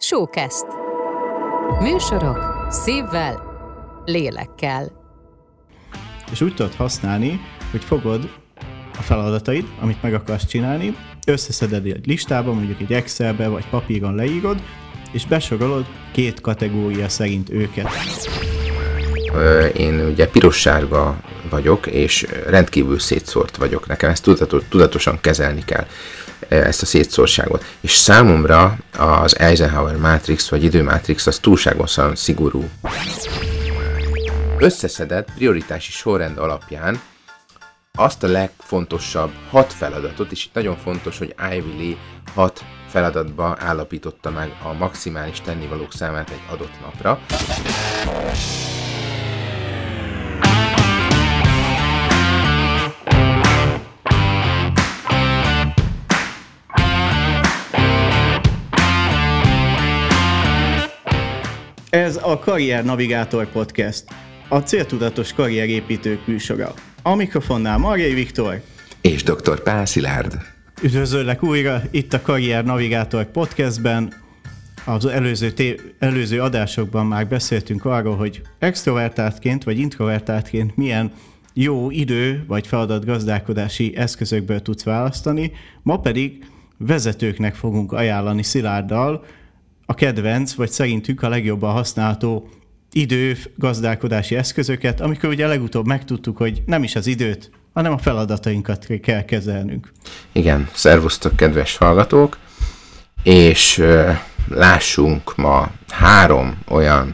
Showcast. Műsorok szívvel, lélekkel. És úgy tudod használni, hogy fogod a feladataid, amit meg akarsz csinálni, összeszeded egy listába, mondjuk egy Excelbe vagy papíron leírod, és besorolod 2 kategória szerint őket. Én ugye piros-sárga vagyok, és rendkívül szétszórt vagyok. Nekem ezt tudatosan kezelni kell, ezt a szétszórtságot. És számomra az Eisenhower Matrix, vagy időmátrix, az túlságosan szigorú. Összeszedett prioritási sorrend alapján azt a legfontosabb 6 feladatot, és itt nagyon fontos, hogy Ivy Lee 6 feladatba állapította meg a maximális tennivalók számát egy adott napra. Ez a Karrier Navigátor Podcast, a céltudatos karrierépítők műsora. A mikrofonnál Marjai Viktor és dr. Pál Szilárd. Üdvözöllek újra itt a Karrier Navigátor Podcastben. Az előző adásokban már beszéltünk arról, hogy extrovertáltként vagy introvertáltként milyen jó idő vagy feladatgazdálkodási eszközökből tudsz választani. Ma pedig vezetőknek fogunk ajánlani Szilárddal a kedvenc, vagy szerintük a legjobban használható időgazdálkodási eszközöket, amikor ugye legutóbb megtudtuk, hogy nem is az időt, hanem a feladatainkat kell kezelnünk. Igen, szervusztok, kedves hallgatók, és lássunk ma 3 olyan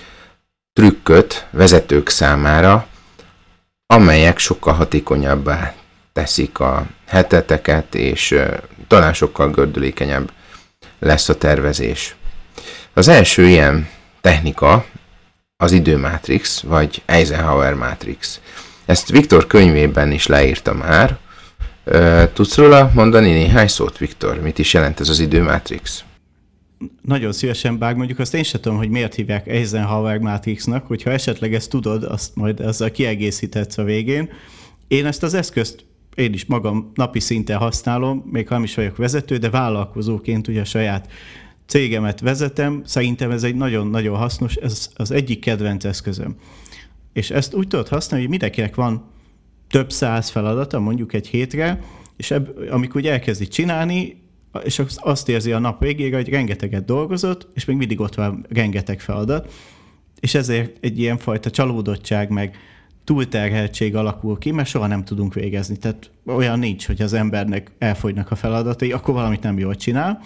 trükköt vezetők számára, amelyek sokkal hatékonyabbá teszik a heteteket, és talán sokkal gördülékenyebb lesz a tervezés. Az első ilyen technika az időmátrix, vagy Eisenhower Matrix. Ezt Viktor könyvében is leírta már. Tudsz róla mondani néhány szót, Viktor? Mit is jelent ez az időmátrix? Nagyon szívesen, bár mondjuk azt én sem tudom, hogy miért hívják Eisenhower Matrixnak, hogyha esetleg ezt tudod, azt majd ezzel kiegészíthetsz a végén. Én ezt az eszközt én is magam napi szinten használom, még ha nem is vagyok vezető, de vállalkozóként ugye a saját cégemet vezetem. Szerintem ez egy nagyon-nagyon hasznos, ez az egyik kedvenc eszközöm. És ezt úgy tudod használni, hogy mindenkinek van több 100 feladata, mondjuk egy hétre, és amikor úgy elkezdi csinálni, és azt érzi a nap végére, hogy rengeteget dolgozott, és még mindig ott van rengeteg feladat, és ezért egy ilyen fajta csalódottság, meg túlterheltség alakul ki, mert soha nem tudunk végezni. Tehát olyan nincs, hogy az embernek elfogynak a feladatai, akkor valamit nem jól csinál.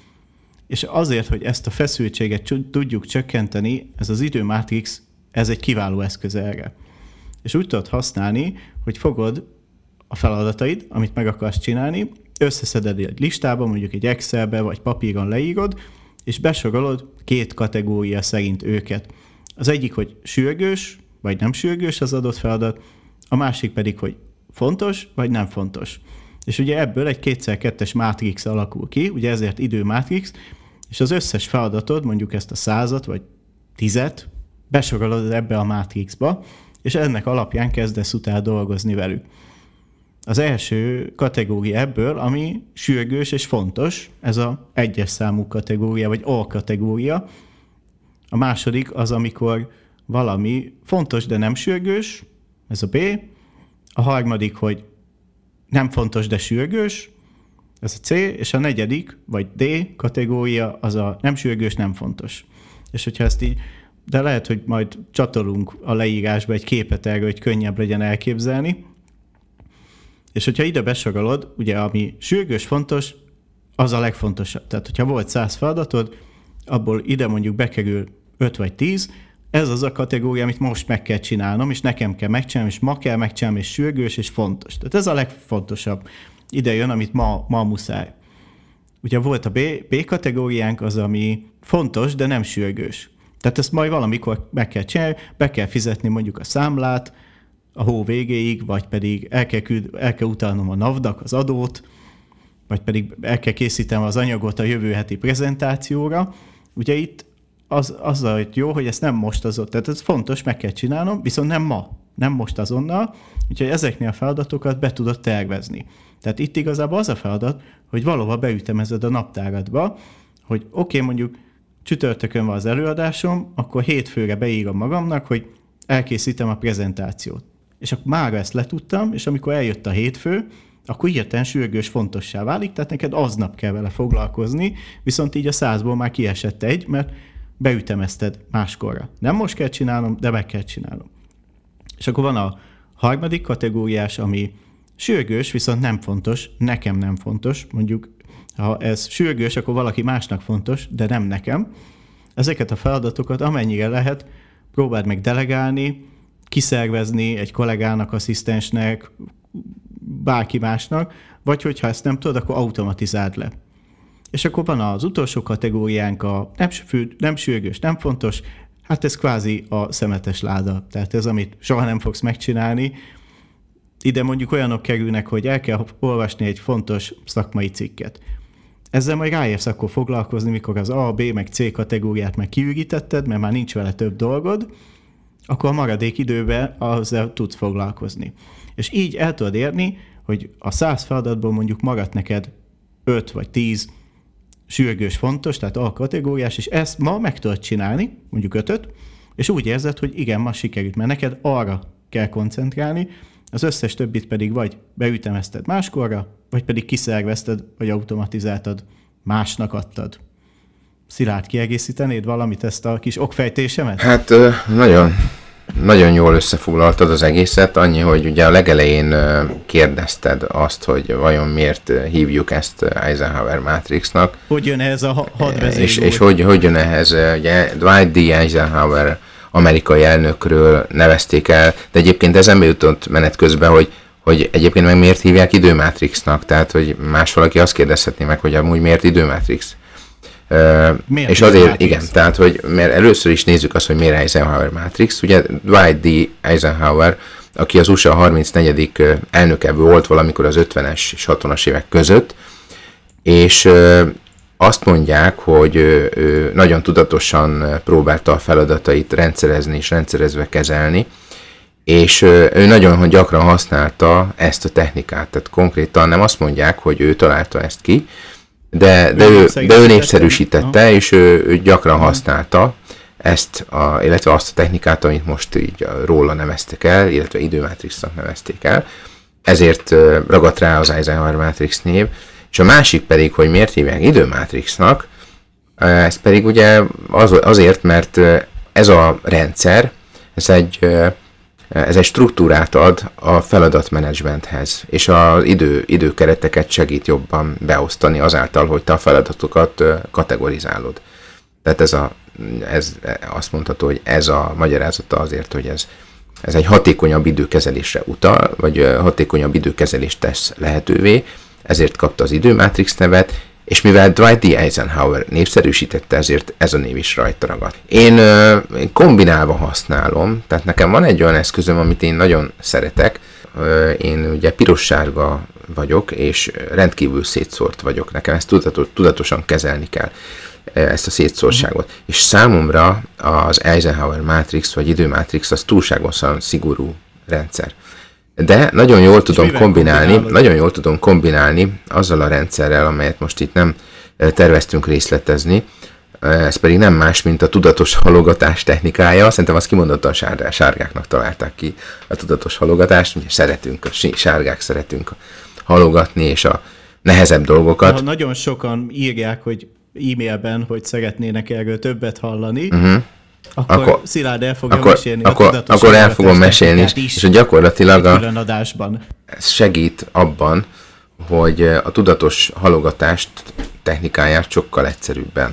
És azért, hogy ezt a feszültséget tudjuk csökkenteni, ez az időmátrix, ez egy kiváló eszköz erre. És úgy tudod használni, hogy fogod a feladataid, amit meg akarsz csinálni, összeszeded egy listába, mondjuk egy Excelbe vagy papíron leírod, és besorolod 2 kategória szerint őket. Az egyik, hogy sürgős, vagy nem sürgős az adott feladat, a másik pedig, hogy fontos, vagy nem fontos. És ugye ebből egy 2x2-es mátrix alakul ki, ugye ezért időmátrix, és az összes feladatod, mondjuk ezt a 100-at, vagy 10-et, besorolod ebbe a mátrixba, és ennek alapján kezdesz utána dolgozni velük. Az első kategória ebből, ami sürgős és fontos, ez a 1-es számú kategória, vagy A kategória. A második az, amikor valami fontos, de nem sürgős, ez a B. A harmadik, hogy nem fontos, de sürgős, ez a C. És a negyedik, vagy D kategória, az a nem sürgős, nem fontos. És hogyha ezt így, de lehet, hogy majd csatolunk a leírásba egy képet erről, hogy könnyebb legyen elképzelni. És hogyha ide besorolod, ugye ami sürgős, fontos, az a legfontosabb. Tehát, hogyha volt 100 feladatod, abból ide mondjuk bekerül 5 vagy 10, ez az a kategória, amit most meg kell csinálnom, és nekem kell megcsinálnom, és ma kell megcsinálnom, és sürgős, és fontos. Tehát ez a legfontosabb. Ide jön, amit ma muszáj. Ugye volt a B kategóriánk, az, ami fontos, de nem sürgős. Tehát ezt majd valamikor meg kell csinálni, be kell fizetni mondjuk a számlát a hó végéig, vagy pedig el kell utalnom a NAV-nak az adót, vagy pedig el kell készítenem az anyagot a jövő heti prezentációra. Ugye itt az a jó, hogy ezt nem most tehát ez fontos, meg kell csinálnom, viszont nem ma, nem most azonnal, úgyhogy ezeknél a feladatokat be tudod tervezni. Tehát itt igazából az a feladat, hogy valahol beütemezed a naptáradba, hogy oké, mondjuk csütörtökön van az előadásom, akkor hétfőre beírom magamnak, hogy elkészítem a prezentációt. És akkor mára ezt letudtam, és amikor eljött a hétfő, akkor hirtelen sürgős fontossá válik, tehát neked aznap kell vele foglalkozni, viszont így a 100-ból már kiesett egy, mert beütemezted máskorra. Nem most kell csinálnom, de meg kell csinálnom. És akkor van a harmadik kategóriás, ami sürgős, viszont nem fontos, nekem nem fontos. Mondjuk, ha ez sürgős, akkor valaki másnak fontos, de nem nekem. Ezeket a feladatokat amennyire lehet, próbáld meg delegálni, kiszervezni egy kollégának, asszisztensnek, bárki másnak, vagy hogyha ezt nem tudod, akkor automatizáld le. És akkor van az utolsó kategóriánk, a nem sürgős, nem fontos, hát ez kvázi a szemetes láda. Tehát ez, amit soha nem fogsz megcsinálni. Ide mondjuk olyanok kerülnek, hogy el kell olvasni egy fontos szakmai cikket. Ezzel majd ráérsz akkor foglalkozni, mikor az A, B, meg C kategóriát meg kiürítetted, mert már nincs vele több dolgod, akkor a maradék időben azzal tudsz foglalkozni. És így el tudod érni, hogy a 100 feladatból mondjuk maradt neked 5 vagy 10 sürgős fontos, tehát A kategóriás, és ezt ma meg tudod csinálni, mondjuk 5-öt, és úgy érzed, hogy igen, ma sikerült, mert neked arra kell koncentrálni, az összes többit pedig vagy beütemezted máskorra, vagy pedig kiszervezted, vagy automatizáltad, másnak adtad. Szilárd, kiegészítenéd valamit, ezt a kis okfejtésemet? Hát nagyon jól összefoglaltad az egészet, annyi, hogy ugye a legelején kérdezted azt, hogy vajon miért hívjuk ezt Eisenhower Matrixnak. Hogy jön ehhez a hadvezérő? És hogy jön ehhez, ugye Dwight D. Eisenhower amerikai elnökről nevezték el, de egyébként eszembe jutott menet közben, hogy egyébként meg miért hívják időmátrixnak, tehát hogy más valaki azt kérdezhetné meg, hogy amúgy miért időmátrix. És azért, igen, tehát, hogy mert először is nézzük azt, hogy miért Eisenhower Matrix. Ugye Dwight D. Eisenhower, aki az USA 34. elnöke volt valamikor az 50-es és 60-as évek között, és azt mondják, hogy ő nagyon tudatosan próbálta a feladatait rendszerezni és rendszerezve kezelni, és ő nagyon gyakran használta ezt a technikát. Tehát konkrétan nem azt mondják, hogy ő találta ezt ki, de ő népszerűsítette, és ő gyakran használta ezt, illetve azt a technikát, amit most így róla neveztek el, illetve időmátrixnak nevezték el. Ezért ragadt rá az Eisenhower Matrix név. És a másik pedig, hogy miért hívják időmátrixnak, ez pedig ugye azért, mert ez a rendszer, ez egy struktúrát ad a feladatmenedzsmenthez, és az időkereteket segít jobban beosztani azáltal, hogy te a feladatokat kategorizálod. Tehát ez azt mondható, hogy ez a magyarázata azért, hogy ez egy hatékonyabb időkezelésre utal, vagy hatékonyabb időkezelést tesz lehetővé, ezért kapta az időmátrix nevet, és mivel Dwight D. Eisenhower népszerűsítette, ezért ez a név is rajta ragadt. Én kombinálva használom, tehát nekem van egy olyan eszközöm, amit én nagyon szeretek. Én ugye piros-sárga vagyok, és rendkívül szétszórt vagyok. Nekem ezt tudatosan kezelni kell, ezt a szétszórtságot. És számomra az Eisenhower Matrix, vagy időmátrix, az túlságosan szigorú rendszer. De nagyon jól tudom kombinálni azzal a rendszerrel, amelyet most itt nem terveztünk részletezni. Ez pedig nem más, mint a tudatos halogatás technikája. Szerintem azt kimondottan sárgáknak találták ki a tudatos halogatást. Ugye sárgák szeretünk halogatni, és a nehezebb dolgokat. Ha nagyon sokan írják, hogy e-mailben, hogy szeretnének erről többet hallani, akkor Szilárd el fogja mesélni a tudatos akkor el fogom mesélni, és gyakorlatilag ez segít abban, hogy a tudatos halogatást technikáját sokkal egyszerűbben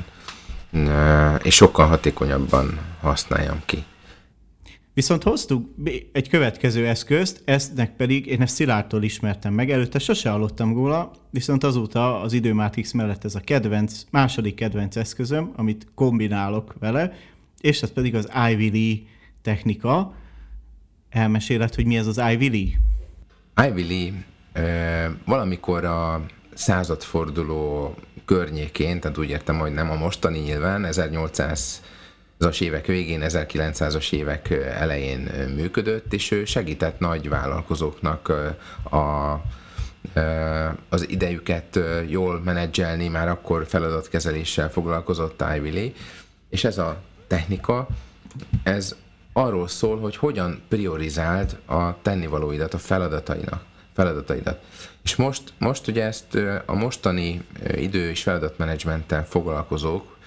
és sokkal hatékonyabban használjam ki. Viszont hoztuk egy következő eszközt, eznek pedig én ezt Szilárdtól ismertem meg, előtte sose hallottam róla, viszont azóta az időmátrix mellett ez a második kedvenc eszközöm, amit kombinálok vele, és ez pedig az Ivy Lee technika. Elmeséled, hogy mi ez az Ivy Lee? Ivy Lee valamikor a századforduló környékén, tehát úgy értem, hogy nem a mostani nyilván, 1800-as évek végén, 1900-as évek elején működött, és ő segített nagy vállalkozóknak a az idejüket jól menedzselni, már akkor feladatkezeléssel foglalkozott Ivy Lee, és ez a technika, ez arról szól, hogy hogyan priorizáld a tennivalóidat, a feladataidat. És most ugye ezt a mostani idő- és feladatmenedzsmenttel foglalkozók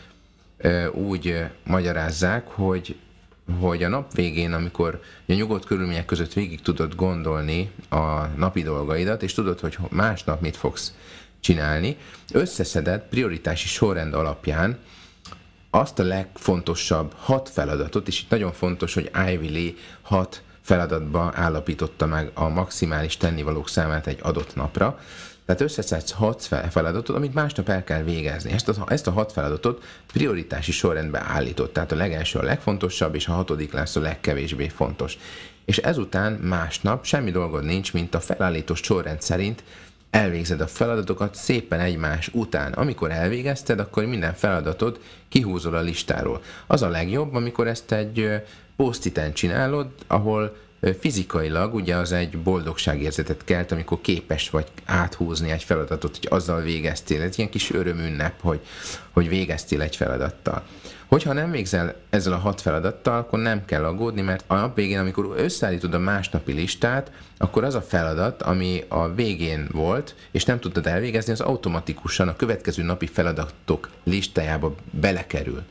úgy magyarázzák, hogy a nap végén, amikor a nyugodt körülmények között végig tudod gondolni a napi dolgaidat, és tudod, hogy másnap mit fogsz csinálni, összeszeded prioritási sorrend alapján azt a legfontosabb 6 feladatot, és itt nagyon fontos, hogy Ivy Lee 6 feladatba állapította meg a maximális tennivalók számát egy adott napra. Tehát összeszedsz 6 feladatot, amit másnap el kell végezni. Ezt a 6 feladatot prioritási sorrendbe állított. Tehát a legelső a legfontosabb, és a 6. lesz a legkevésbé fontos. És ezután másnap semmi dolgod nincs, mint a felállított sorrend szerint elvégzed a feladatokat szépen egymás után. Amikor elvégezted, akkor minden feladatod kihúzol a listáról. Az a legjobb, amikor ezt egy post-iten csinálod, ahol fizikailag ugye az egy boldogságérzetet kelt, amikor képes vagy áthúzni egy feladatot, hogy azzal végeztél. Ez ilyen kis örömünnep, hogy végeztél egy feladattal. Hogyha nem végzel ezzel a 6 feladattal, akkor nem kell aggódni, mert a nap végén, amikor összeállítod a másnapi listát, akkor az a feladat, ami a végén volt, és nem tudtad elvégezni, az automatikusan a következő napi feladatok listájába belekerül.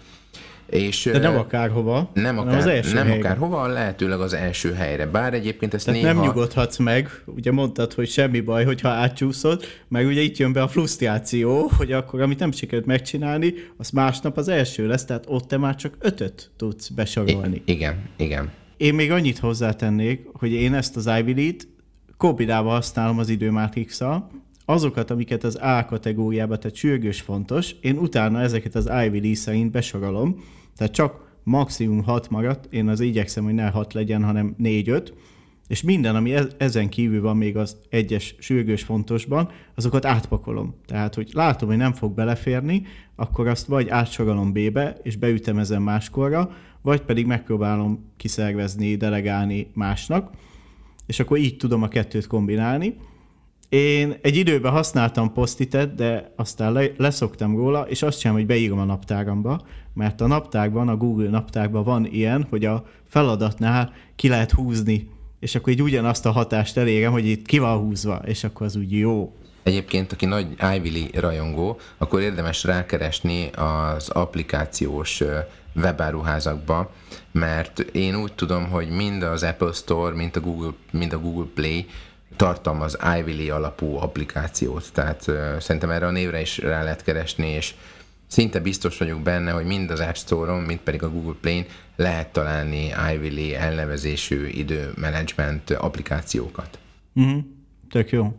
És de nem akárhova, nem akárhova, lehetőleg az első helyre. Bár egyébként ezt tehát nem nyugodhatsz meg, ugye mondtad, hogy semmi baj, hogyha átcsúszod, meg ugye itt jön be a frusztráció, hogy akkor, amit nem sikerült megcsinálni, az másnap az első lesz, tehát ott te már csak 5-öt tudsz besorolni. Igen. Én még annyit hozzátennék, hogy én ezt az Ivy Lee-t kombinálva használom az időmátrix-szal, azokat, amiket az A kategóriába, tehát sürgős fontos, én utána ezeket az Ivy Lee szerint besorolom, tehát csak maximum 6 maradt, én az igyekszem, hogy ne 6 legyen, hanem 4-5, és minden, ami ezen kívül van még az egyes sürgős fontosban, azokat átpakolom. Tehát, hogy látom, hogy nem fog beleférni, akkor azt vagy átsorolom B-be, és beütemezem máskorra, vagy pedig megpróbálom kiszervezni, delegálni másnak, és akkor így tudom a kettőt kombinálni. Én egy időben használtam post-itet, de aztán leszoktam róla, és azt sem, hogy beírom a naptáramba, mert a naptárban, a Google naptárban van ilyen, hogy a feladatnál ki lehet húzni, és akkor így ugyanazt a hatást elérem, hogy itt ki van húzva, és akkor az úgy jó. Egyébként, aki nagy Ivy Lee rajongó, akkor érdemes rákeresni az applikációs webáruházakba, mert én úgy tudom, hogy mind az Apple Store, mind a Google Play tartalmaz Ivy Lee alapú applikációt, tehát szerintem erre a névre is rá lehet keresni, és szinte biztos vagyok benne, hogy mind az App Store-on, mind pedig a Google Play-n lehet találni Ivy Lee elnevezésű időmenedzsment applikációkat. Tök jó.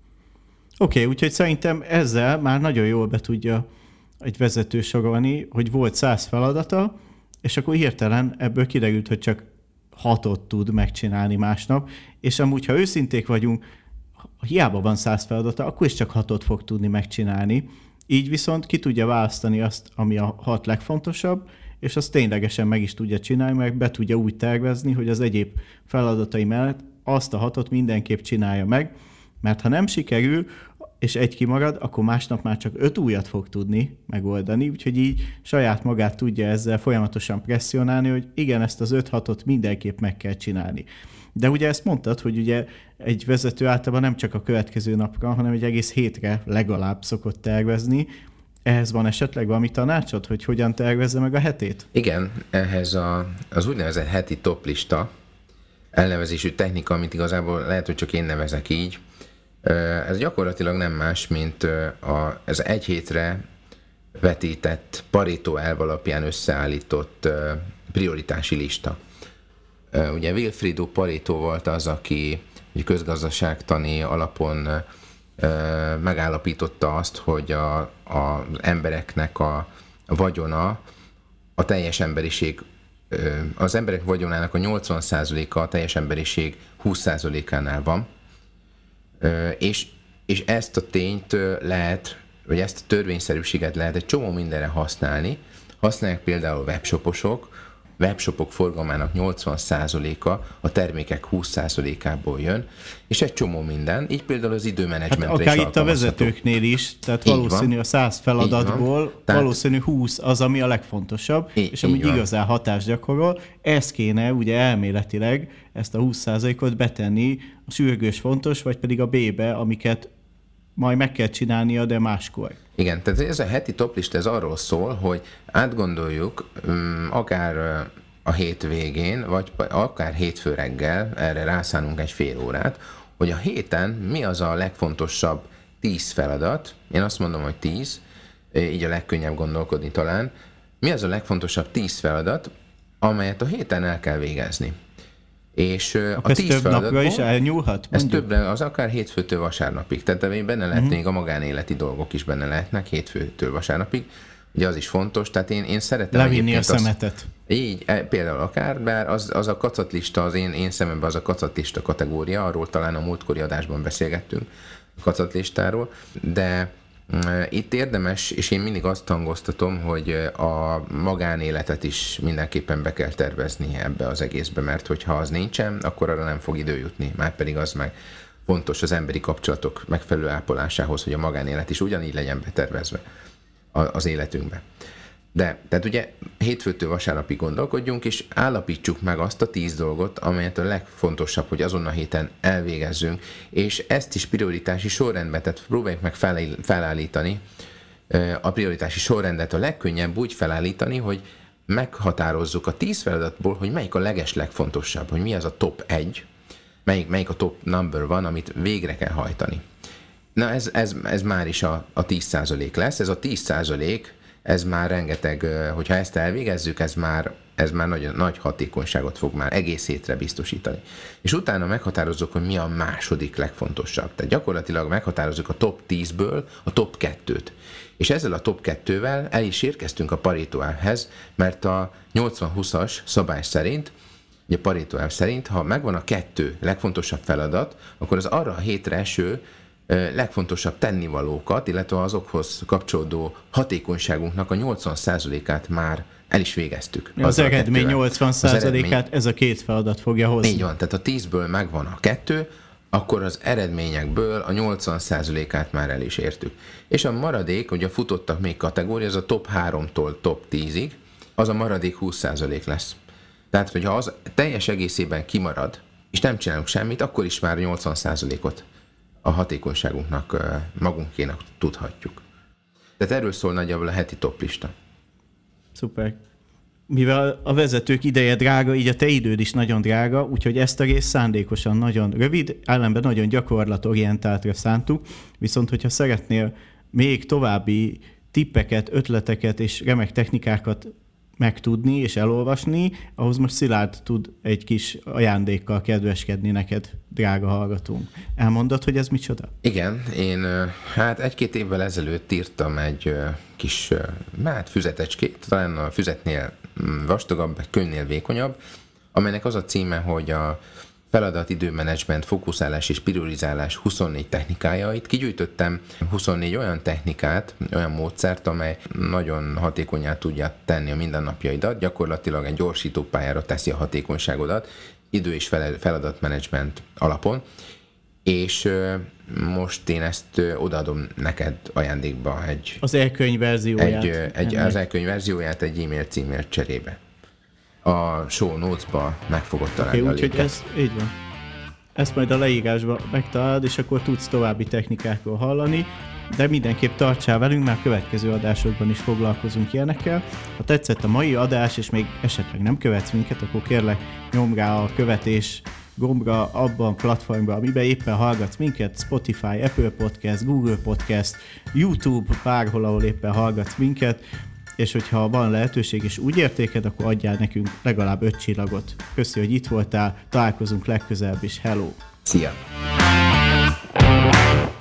Oké, úgyhogy szerintem ezzel már nagyon jól be tudja egy vezető sorolni, hogy volt 100 feladata, és akkor hirtelen ebből kiderült, hogy csak 6-ot tud megcsinálni másnap, és amúgy, ha őszinték vagyunk, hiába van 100 feladata, akkor is csak 6-ot fog tudni megcsinálni. Így viszont ki tudja választani azt, ami a 6 legfontosabb, és azt ténylegesen meg is tudja csinálni, meg be tudja úgy tervezni, hogy az egyéb feladatai mellett azt a 6-ot mindenképp csinálja meg, mert ha nem sikerül, és egy kimarad, akkor másnap már csak 5 újat fog tudni megoldani, úgyhogy így saját magát tudja ezzel folyamatosan presszionálni, hogy igen, ezt az 5-6-ot mindenképp meg kell csinálni. De ugye ezt mondtad, hogy ugye egy vezető általában nem csak a következő napra, hanem egy egész hétre legalább szokott tervezni. Ehhez van esetleg valami tanácsod, hogy hogyan tervezze meg a hetét? Igen, ehhez az úgynevezett heti toplista elnevezésű technika, amit igazából lehet, hogy csak én nevezek így, ez gyakorlatilag nem más, mint ez egy hétre vetített Pareto elv alapján összeállított prioritási lista. Ugye Wilfredo Pareto volt az, aki közgazdaságtani alapon megállapította azt, hogy az embereknek a vagyona, a teljes emberiség, az emberek vagyonának a 80%-a a teljes emberiség 20%-ánál van, és ezt a tényt lehet, vagy ezt a törvényszerűséget lehet egy csomó mindenre használni. Használják például webshoposok, webshopok forgalmának 80%-a a termékek 20%-ából jön, és egy csomó minden, így például az időmenedzsmentre hát is akár itt a vezetőknél is, tehát valószínű a 100 feladatból valószínű 20 az, ami a legfontosabb, és amúgy igazán hatást gyakorol. Ez kéne ugye elméletileg ezt a 20%-ot betenni a sürgős fontos, vagy pedig a B-be, amiket majd meg kell csinálnia, de máskor. Igen, tehát ez a heti toplista, ez arról szól, hogy átgondoljuk akár a hétvégén, vagy akár hétfő reggel, erre rászánunk egy fél órát, hogy a héten mi az a legfontosabb 10 feladat, én azt mondom, hogy 10, így a legkönnyebb gondolkodni talán, mi az a legfontosabb 10 feladat, amelyet a héten el kell végezni. És a 10 több feladatból, napra is elnyúlhat? Ez többre, az akár hétfőtől vasárnapig. Tehát benne lehet még a magánéleti dolgok is benne lehetnek hétfőtől vasárnapig. Ugye az is fontos, tehát én szeretem levinni a szemetet. Így, például akár, bár az a kacatlista, az én szememben az a kacatlista kategória, arról talán a múltkori adásban beszélgettünk, a kacatlistáról, de itt érdemes, és én mindig azt hangoztatom, hogy a magánéletet is mindenképpen be kell tervezni ebbe az egészbe, mert hogyha az nincsen, akkor arra nem fog idő jutni, márpedig az meg fontos az emberi kapcsolatok megfelelő ápolásához, hogy a magánélet is ugyanígy legyen betervezve az életünkbe. De, tehát ugye hétfőtől vasárnapig gondolkodjunk, és állapítsuk meg azt a 10 dolgot, amelyet a legfontosabb, hogy azon a héten elvégezzünk, és ezt is prioritási sorrendben, tehát próbáljuk meg felállítani a prioritási sorrendet. A legkönnyebb úgy felállítani, hogy meghatározzuk a 10 feladatból, hogy melyik a legfontosabb, hogy mi az a top 1, melyik a top number van, amit végre kell hajtani. Na ez már is a 10% lesz, ez a 10%, ez már rengeteg, hogyha ezt elvégezzük, ez már nagyon nagy hatékonyságot fog már egész hétre biztosítani. És utána meghatározzuk, hogy mi a második legfontosabb. Tehát gyakorlatilag meghatározzuk a top 10-ből a top 2-t. És ezzel a top 2-vel el is érkeztünk a Pareto elvhez, mert a 80-20-as szabály szerint, a Pareto elv szerint, ha megvan a 2 legfontosabb feladat, akkor az arra a hétre eső legfontosabb tennivalókat, illetve azokhoz kapcsolódó hatékonyságunknak a 80%-át már el is végeztük. Az eredmény 80%-át ez a 2 feladat fogja hozni. Így van, tehát a 10-ből megvan a 2, akkor az eredményekből a 80%-át már el is értük. És a maradék, ugye futottak még kategória, az a top 3-tól top 10-ig, az a maradék 20% lesz. Tehát, hogyha az teljes egészében kimarad, és nem csinálunk semmit, akkor is már 80%-ot a hatékonyságunknak magunkénak tudhatjuk. Tehát erről szól nagyjából a heti toplista. Szuper. Mivel a vezetők ideje drága, így a te időd is nagyon drága, úgyhogy ezt a részt szándékosan nagyon rövid, ellenben nagyon gyakorlatorientáltra szántuk, viszont hogyha szeretnél még további tippeket, ötleteket és remek technikákat megtudni és elolvasni, ahhoz most Szilárd tud egy kis ajándékkal kedveskedni neked, drága hallgatónk. Elmondod, hogy ez micsoda? Igen, én 1-2 évvel ezelőtt írtam egy kis füzetecskét, talán a füzetnél vastagabb, könyvnél vékonyabb, amelynek az a címe, hogy a feladat, időmenedzsment, fókuszálás és priorizálás 24 technikája. Itt kigyűjtöttem 24 olyan technikát, olyan módszert, amely nagyon hatékonnyá tudja tenni a mindennapjaidat, gyakorlatilag egy gyorsítópályára teszi a hatékonyságodat, idő- és feladatmenedzsment alapon, és most én ezt odaadom neked ajándékba az e-könyv verzióját. Az e-könyv verzióját egy e-mail címért cserébe. A show notes-ba meg fogod találni a úgyhogy ez így van. Ezt majd a leírásban megtalálod, és akkor tudsz további technikákról hallani, de mindenképp tartsál velünk, mert következő adásokban is foglalkozunk ilyenekkel. Ha tetszett a mai adás, és még esetleg nem követsz minket, akkor kérlek nyomd rá a követés gombra abban a platformban, amiben éppen hallgatsz minket, Spotify, Apple Podcast, Google Podcast, YouTube, bárhol, ahol éppen hallgatsz minket, és hogyha van lehetőség és úgy értéked, akkor adjál nekünk legalább 5 csillagot. Köszi, hogy itt voltál, találkozunk legközelebb is, hello! Szia!